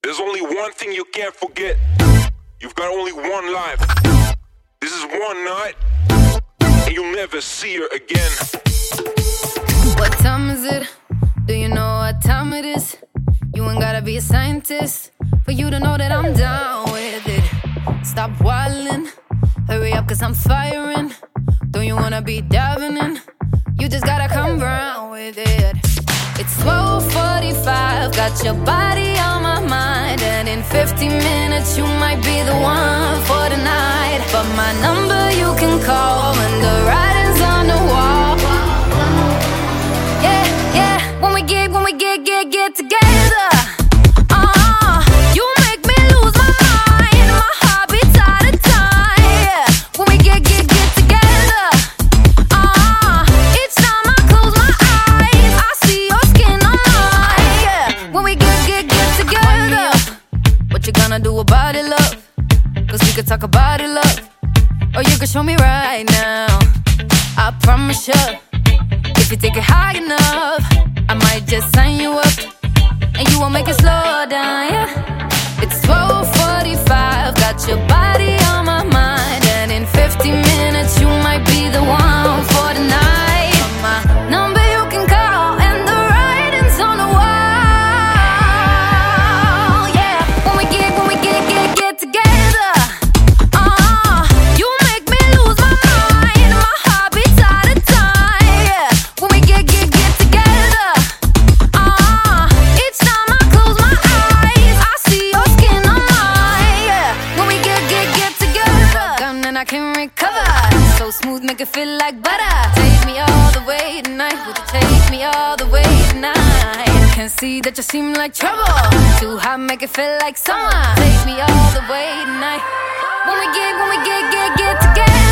There's only one thing you can't forget. You've got only one life. This is one night, and you'll never see her again. What time is it? Do you know what time it is? You ain't gotta be a scientist for you to know that I'm down with it. Stop wildin', hurry up cause I'm firing. Don't you wanna be diving in? You just gotta come round with it. It's 12:45, got your body on my mind. And in 50 minutes you might be the one for the night. But my number you can call when the writing's on the wall. Yeah, yeah, when we get together. You make me lose my mind. My heart beats out of time. Yeah, when we get together. Each time I close my eyes, I see your skin on mine. Yeah, when we get together. What you gonna do about it, love? Cause we could talk about it, love. Or you can show me right now. I promise you, if you take it high enough, I might just sign you up, and you won't make it slow down, yeah. It's 12:45, got your body on my mind. And in 50 minutes you might be the one for the night. My number you can call, and the writing's on the wall. Yeah, when we get together. You make me lose my mind. My heart beats out of time. Yeah, when we get together. Each time I close my eyes, I see your skin on mine. Yeah, when we get together. Gun and I can recover. So smooth, make it feel like butter. Take me all the way tonight. Would you take me all the way tonight? Can see that you seem like trouble. Too hot, make it feel like summer. Take me all the way tonight. When we get together.